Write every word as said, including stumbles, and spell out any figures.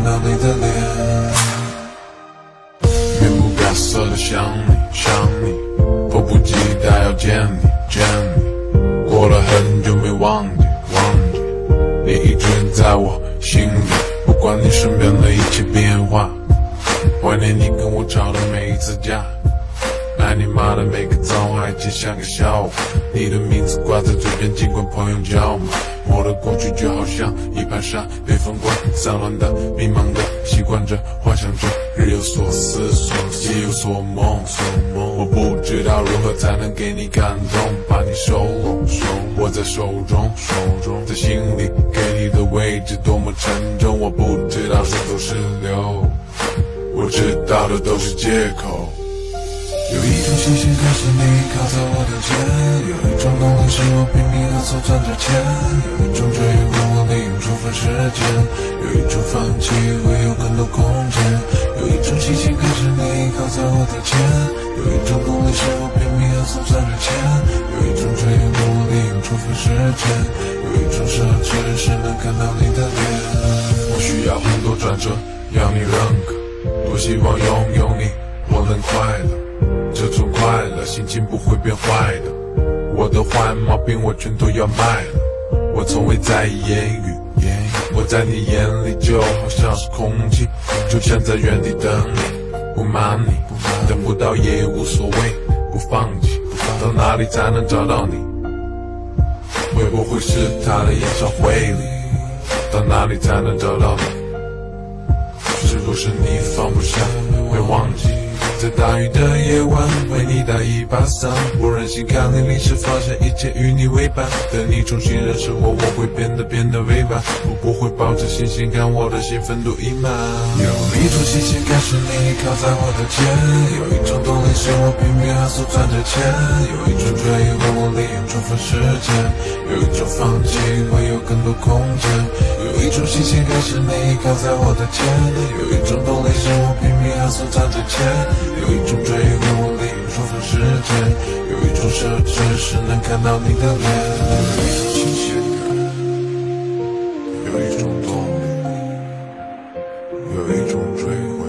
到你的脸， 面不改色的想你想你，迫不及待要见你见你，过了很久没忘记忘记，你一直在我心里，不管你身边的一切变化，怀念你跟我吵的每一次架，爱你妈的每个脏话，一切像个笑话。你的名字挂在嘴边，尽管朋友叫骂。我的过去就好像一盘沙，被风刮散乱的、迷茫的，习惯着、幻想着，日有所思，夜有所梦。我不知道如何才能给你感动，把你收拢，握在手中，手中，在心里给你的位置多么沉重。我不知道是土是流，我知道的都是借口。 有一种新鲜感是你靠在我的肩，有一种动力是我拼命的手赚着钱，有一种追忆跟我利用充分时间，有一种放弃会有更多空间，有一种新鲜感是你靠在我的肩，有一种动力是我拼命的手赚着钱，有一种追忆跟我利用充分时间，有一种奢侈是能看到你的脸。 我需要很多转折要你认可，多希望拥有你我能快乐，这种快乐心情不会变坏的，我的坏毛病我全都要卖了。我从未在意言语，言语我在你眼里就好像是空气，就像在原地等你，不瞒你，等不到也无所谓，不放弃，到哪里才能找到你？会不会是他的演唱会里？到哪里才能找到你？是不是你放不下，会忘记？在大雨的夜晚为你打一把伞，不忍心看你淋湿，发现一切与你为伴。等你重新认识我，我会变得变得委婉，我不会抱着新鲜感，我的兴奋度已满。 有一种新鲜感是你靠在我的肩，有一种动力是我拼命和手赚着钱，有一种追忆会我利用充分时间，有一种放弃会有更多空间，有一种新鲜感是你靠在我的肩，有一种动力是我拼命和手赚着钱，有一种追忆跟我利用充分时间，有一种奢侈是能看到你的脸。 有一种新鲜感，有一种动力，有一种追忆。